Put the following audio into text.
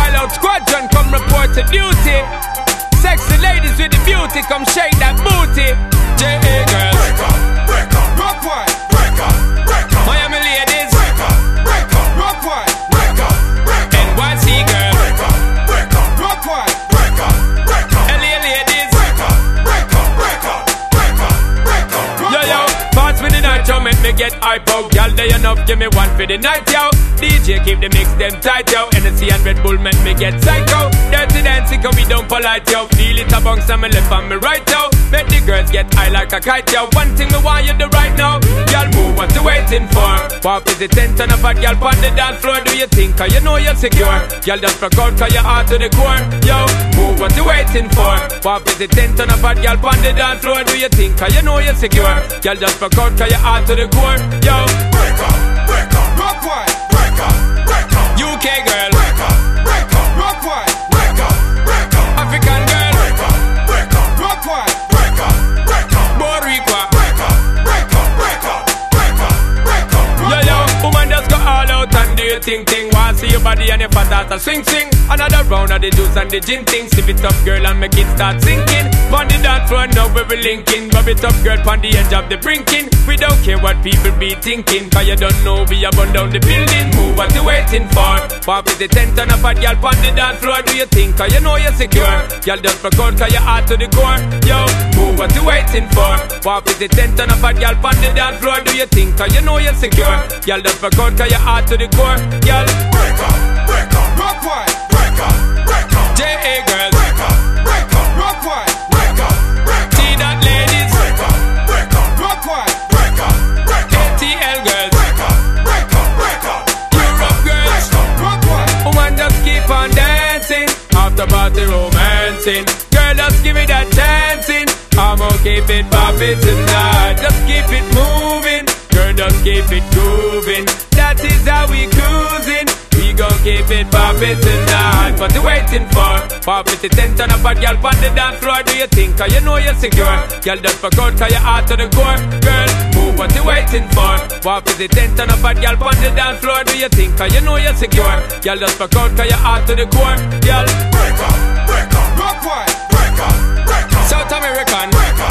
Wild Out Squadron, come report to duty. Sexy ladies with the beauty, come shake that booty. J.A. girls, break up, break up, rock wide, break up, break up, Miami ladies, break up, break up, rock wide, break up, break up, NYC girls, break up, break up, rock wide, break up, break up, LA ladies, break up, break up, break up, break up, break up. yo yo, pass me the night, yo, make me get hype out. Y'all day enough, give me one for the night, yo. DJ keep the mix them tight, yo. Hennessy and Red Bull make me get psycho. Dirty dancing, cause we don't polite, yo. Feel it a bounce on me left and me right, yo. Make the girls get high like a kite, yo. One thing me want you do right now. Y'all move, what you waiting for? Pop is the tent and a fat girl on the dance floor. Do you think, cause you know you're secure? Y'all just rock out, cause you're hard to the core. Yo, move, what you waiting for? Pop is the tent and a fat girl on the dance floor. Do you think, cause you know you're secure? Y'all just rock out, cause you're hard to the core. Yo, Break up, break up, rock wide, break up, break up, UK girl, break up, break up, rock wide, break up, break up, African girl, break up, break up, rock wide, break up, break up, Boricua, break up, break up, break up, break up, break up. yo yo, woman just go all out and do your thing thing. Want see your body and your fat ass a swing swing. Another round of the juice and the gin thing. Sip it up girl and make it start sinking. On the dance floor now we be linking. Bob it up girl on the edge of the brinking. We don't care what people be thinking, cause you don't know we are burn down the building. Move, what you waiting for? Pop is the tent and a fat girl on the dance floor. Do you think, cause you know you're secure? Y'all just rock out cause you're hard to the core. Yo, move, what you waiting for? Pop is the tent and a fat girl on the dance floor. Do you think, cause you know you're secure? Y'all just rock out cause you're hard to the core. Y'all Break up, break up, rock wide, break up, break up, J.A. girls, break up, break up, rock wide, break up, break up, see that ladies, break up, break up, rock wide, break up, break up, ATL girls, break up, break up, break up, Europe girls, rock wide. Woman just keep on dancing, after party romancing. Girl just give me that dancing. I'm gonna keep it poppin' tonight. Just keep it moving, girl just keep it grooving. That is how we cruising. We gon' keep it poppin' tonight. What you waiting for? Pop with the tent and a bad girl on the dance floor. Do you think, cause you know you're secure? Girl just rock out cause you're hard to the core. Girl, move, what you waiting for? Pop with the tent and a bad girl on the dance floor. Do you think, cause you know you're secure? Girl just rock out cause you're hard to the core. Girl, break up, break up, rock wide, break up, break up, South American, break up,